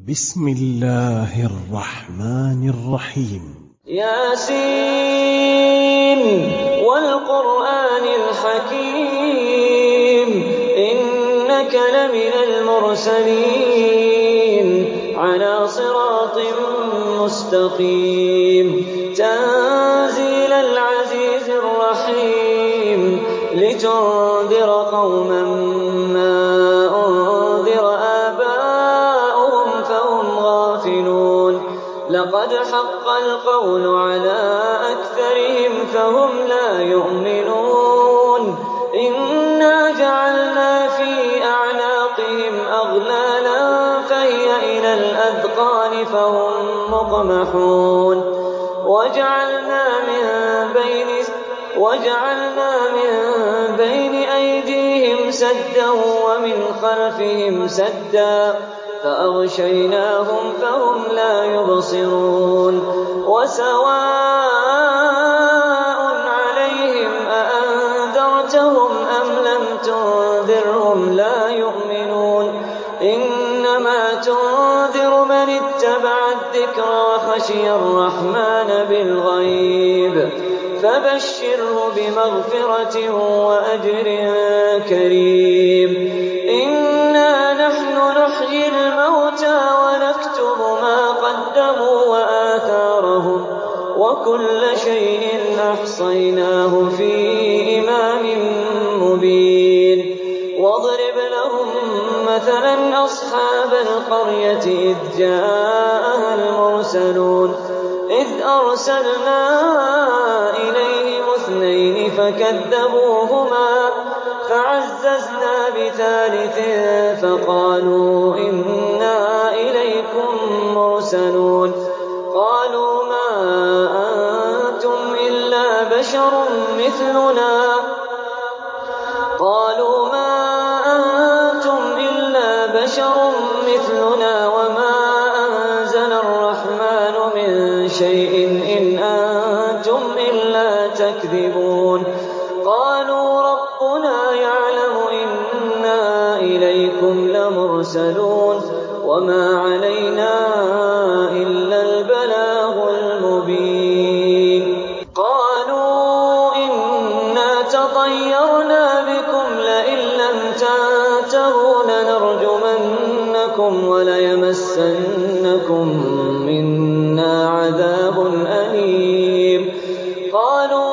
بسم الله الرحمن الرحيم. ياسين والقرآن الحكيم إنك لمن المرسلين على صراط مستقيم تنزيل العزيز الرحيم لتنذر قوما ما أنذر آباؤهم فهم غافلون لقد حق القول على أكثرهم فهم لا يؤمنون إنا جعلنا في أعناقهم أغلالا فهي إلى الأذقان فهم مقمحون وجعلنا من بين أيديهم سدا ومن خلفهم سدا فأغشيناهم فهم لا يبصرون وسواء عليهم أأنذرتهم أم لم تنذرهم لا يؤمنون إنما تنذر من اتبع الذكر وخشي الرحمن بالغيب فبشره بمغفرة وأجر كريم إنا نحن نحيي الموتى ونكتب ما قدموا وآثارهم وكل شيء أحصيناه في إمام مبين واضرب لهم مثلا أصحاب القرية إذ جاءها المرسلون إذ أرسلنا إليهم 2 فكذبوهما فعززنا بثالث فقالوا إنا إليكم مرسلون قالوا ما أنتم إلا بشر مثلنا وما أنزل الرحمن من شيء إن أنتم إلا تكذبون قالوا ربنا يعلم إنا إليكم لمرسلون وما علينا إلا البلاغ المبين قالوا إنا تطيرنا بكم لئن لم تنتهوا لنرجمنكم وليمسنكم منا عذاب أليم قالوا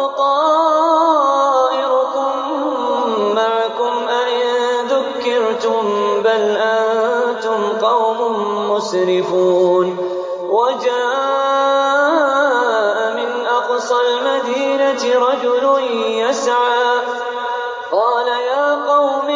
طائركم معكم أئن ذكرتم بل أنتم قوم مسرفون وجاء من أقصى المدينة رجل يسعى قال يا قوم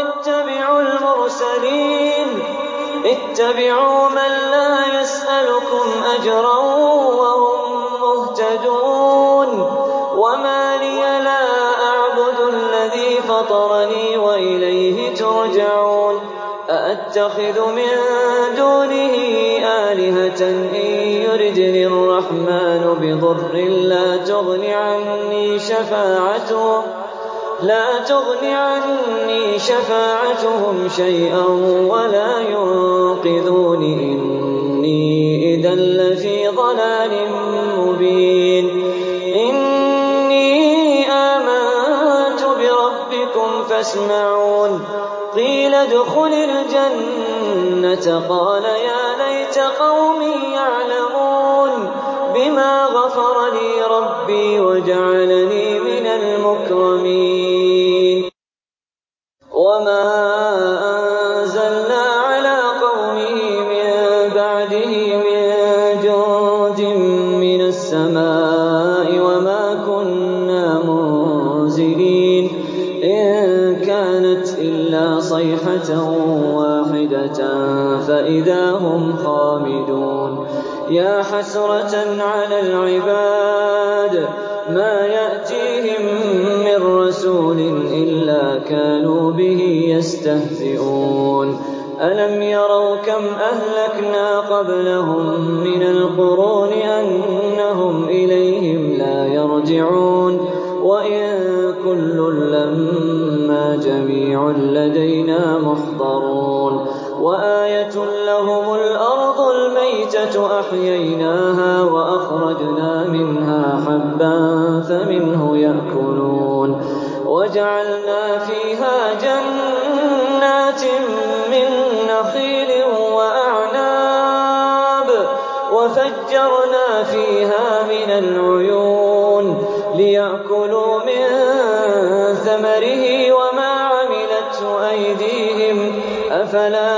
اتبعوا من لا يسألكم أجرا وهم مهتدون وما لي لا أعبد الذي فطرني وإليه ترجعون أأتخذ من دونه آلهة إن يردني الرحمن بضر لا تغن عني شفاعتهم شيئا ولا ينقذون إني إذا لفي ضلال مبين إني آمنت بربكم فاسمعون قيل ادخل الجنة قال يا ليت قومي يعلمون بما غفر لي ربي وجعلني من المكرمين وما أنزلنا على قومه من بعده من جند من السماء وما كنا منزلين إن كانت إلا صيحة واحدة فإذا هم خامدون يا حسرة على العباد ما يأتيهم من رسول إلا كانوا به يستهزئون ألم يروا كم أهلكنا قبلهم من القرون أنهم إليهم لا يرجعون وإن كل لما جميع لدينا محضرون وآية لهم الأرض أحييناها وأخرجنا منها حبا فمنه يأكلون وجعلنا فيها جنات من نخيل وأعناب وفجرنا فيها من العيون ليأكلوا من ثمره وما عملته أيديهم أفلا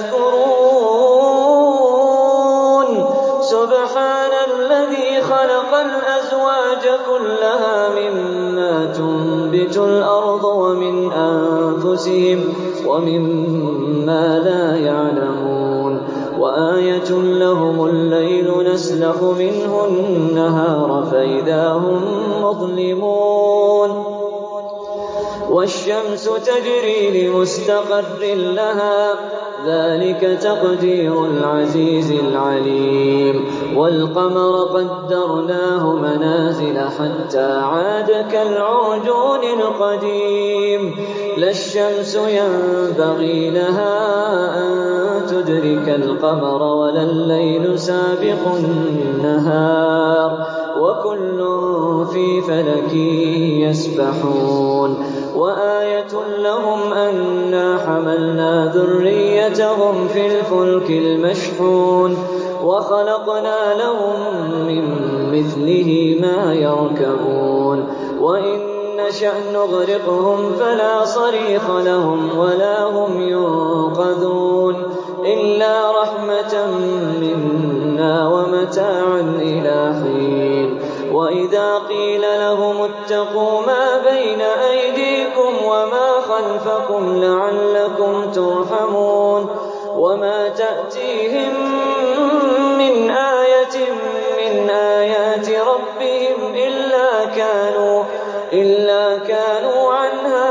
يشكرون سبحان الذي خلق الأزواج كلها مما تنبت الأرض ومن أنفسهم ومما لا يعلمون وآية لهم الليل نسلخ منه النهار فإذا هم مظلمون والشمس تجري لمستقر لها ذلك تقدير العزيز العليم والقمر قدرناه منازل حتى عاد كالعرجون القديم لا الشمس ينبغي لها أن تدرك القمر ولا الليل سابق النهار وكل في فلك يسبحون وآية لهم أنا حملنا ذريتهم في الفلك المشحون وخلقنا لهم من مثله ما يركبون وإن نشأ نغرقهم فلا صريخ لهم ولا هم ينقذون إلا رحمة منا ومتاعا إلى حين وإذا قيل لهم اتقوا ما بين أيديكم وما خلفكم لعلكم ترحمون وما تأتيهم من آية من آيات ربهم إلا كانوا عنها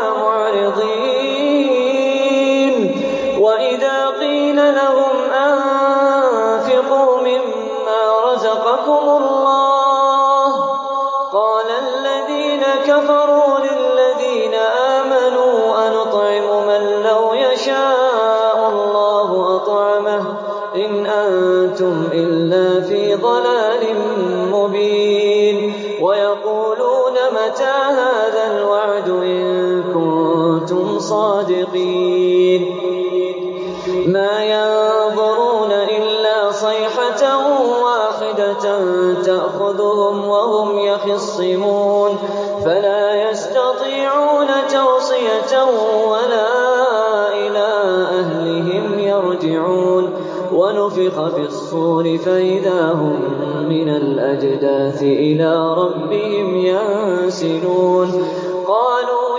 معرضين وإذا قيل لهم أنفقوا مما رزقكم الله قال الذين كفروا للذين آمنوا أنطعم من لو يشاء الله أطعمه إن أنتم إلا في ضلال مبين ويقولون متى هذا الوعد إن كنتم صادقين ما ينظرون إلا صيحة واحدة تأخذهم وهم يخصمون فلا يستطيعون توصية ولا إلى أهلهم يرجعون ونفخ في الصور فإذا هم من الأجداث إلى ربهم ينسلون قالوا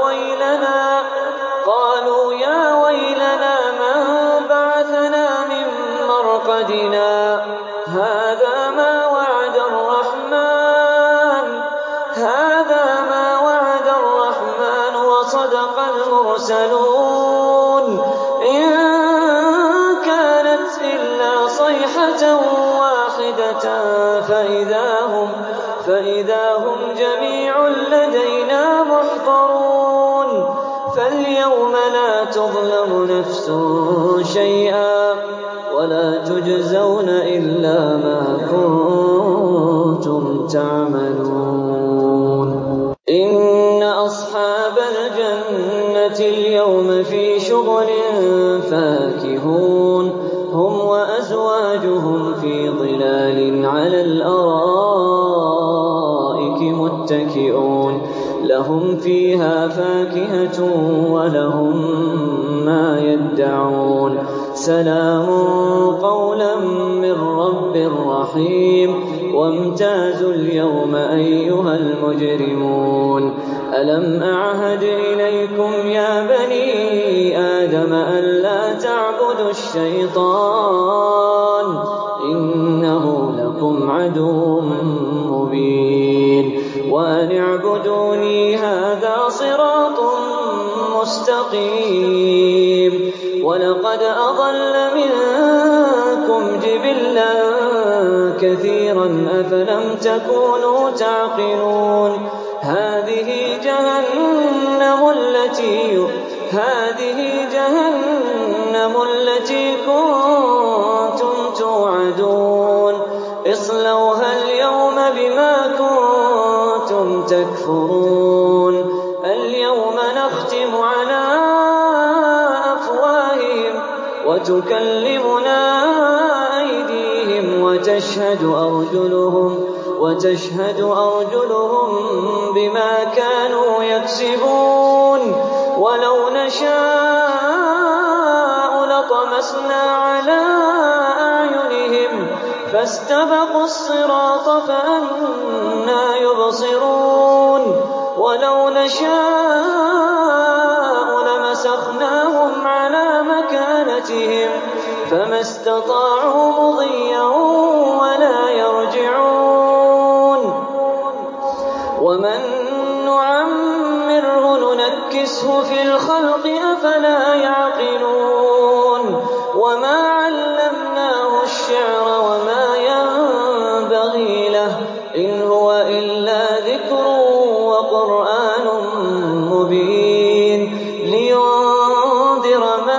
يا ويلنا من بعثنا من مرقدنا هذا ما وعد الرحمن وصدق المرسلون إن كانت إلا صيحة واحدة فإذا هم جميع لدينا محضرون فاليوم لا تظلم نفس شيئا ولا تجزون إلا ما كنتم تعملون إن أصحاب الجنة اليوم في شغل فاكهون هم وأزواجهم في ظلال على الأرائك متكئون لهم فيها فاكهة ولهم ما يدعون سلام قولا من رب رحيم وامتازوا اليوم أيها المجرمون ألم أعهد إليكم يا بني آدم ألا تعبدوا الشيطان إنه لكم عدو مبين وأن اعبدوني هذا صراط مستقيم ولقد أضل منكم جبلا كثيرا أفلم تكونوا تعقلون هذه جهنم التي كنتم توعدون اصْلَوْهَا الْيَوْمَ بِمَا كُنتُمْ تَكْفُرُونَ الْيَوْمَ نَخْتِمُ عَلَىٰ أَفْوَاهِهِمْ وَتُكَلِّمُنَا أَيْدِيهِمْ وَتَشْهَدُ أَرْجُلُهُم بِمَا كَانُوا يَكْسِبُونَ وَلَوْ نَشَاءُ لَطَمَسْنَا عَلَىٰ أَعْيُنِهِمْ فَاسْتَبَقُوا الصِّرَاطَ فَأَنَّىٰ يُبْصِرُونَ وَلَوْ نَشَاءُ لَمَسَخْنَاهُمْ عَلَىٰ مَكَانَتِهِمْ فَمَا اسْتَطَاعُوا مُضِيًّا وَلَا يَرْجِعُونَ وَمَن نُّعَمِّرْهُ نُنَكِّسْهُ فِي الْخَلْقِ ۖ أَفَلَا يَعْقِلُونَ وَمَا عَلَّمْنَاهُ الشِّعْرَ وَمَا يَنبَغِي لَهُ ۚ إِنْ هُوَ إِلَّا ذِكْرٌ وَقُرْآنٌ مُّبِينٌ لِّيُنذِرَ مَن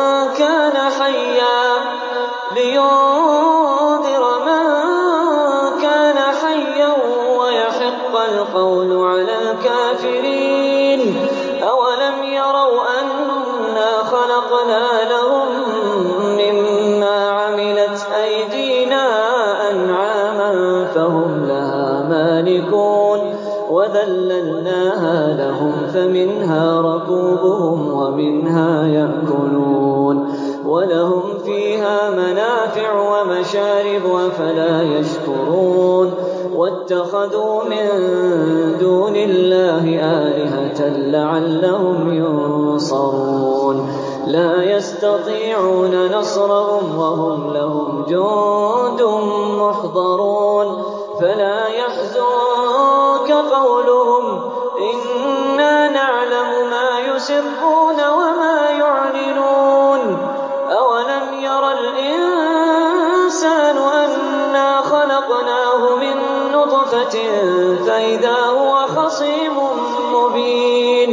كَانَ حَيًّا وَيَحِقَّ الْقَوْلُ عَلَى الْكَافِرِينَ أَوَلَمْ يَرَوْا أَنَّا خَلَقْنَا لَهُم مِّمَّا عَمِلَتْ أَيْدِينَا أَنْعَامًا فَهُمْ لَهَا مَالِكُونَ وَذَلَّلْنَاهَا لَهُمْ فَمِنْهَا رَكُوبُهُمْ وَمِنْهَا يَأْكُلُونَ وَلَهُمْ فِيهَا مَنَافِعُ وَمَشَارِبُ أَفَلَا يَشْكُرُونَ وَاتَّخَذُوا مِن دُونِ اللَّهِ آلِهَةً لَّعَلَّهُمْ يُنصَرُونَ لَا يَسْتَطِيعُونَ نَصْرَهُمْ وَهُمْ لَهُمْ جُندٌ مُّحْضَرُونَ فَلَا يَحْزُنكَ قَوْلُهُمْ ۘ إِنَّا نَعْلَمُ مَا يُسِرُّونَ وَمَا يُعْلِنُونَ أَوَلَمْ يَرَ الْإِنسَانُ أَنَّا خَلَقْنَاهُ مِن نُّطْفَةٍ فَإِذَا هُوَ خَصِيمٌ مُّبِينٌ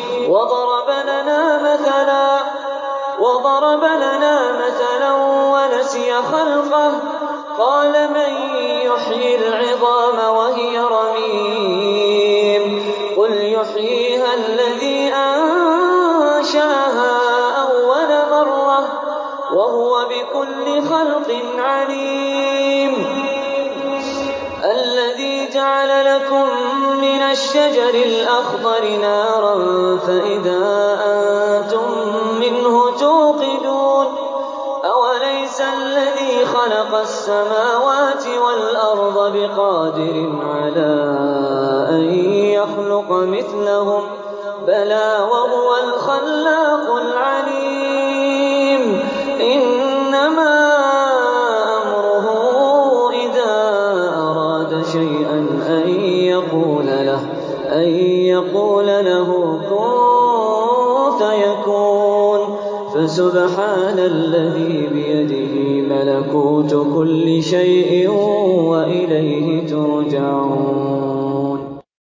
وَضَرَبَ لَنَا مَثَلًا وَنَسِيَ خَلْقَهُ قَالَ مَن يُحْيِي الْعِظَامَ وَهِيَ رَمِيمٌ قُلْ يُحْيِيهَا الَّذِي أَنشَأَهَا أَوَّلَ مَرَّةٍ وَهُوَ بِكُلِّ خَلْقٍ عَلِيمٌ الَّذِي جَعَلَ لَكُم مِّنَ الشَّجَرِ الْأَخْضَرِ نَارًا فَإِذَا أَنتُم مِّنْهُ تُوقِدُونَ أَوَلَيْسَ الَّذِي خَلَقَ السَّمَاوَاتِ وَالْأَرْضَ بِقَادِرٍ عَلَىٰ أَن يَخْلُقَ مِثْلَهُم ۚ بَلَىٰ وَهُوَ الْخَلَّاقُ الْعَلِيمُ إِنَّمَا أَمْرُهُ إِذَا أَرَادَ شَيْئًا أَن يَقُولَ لَهُ كُن فَيَكُونُ فَسُبْحَانَ الَّذِي بِيَدِهِ مَلَكُوتُ كُلِّ شَيْءٍ وَإِلَيْهِ تُرْجَعُونَ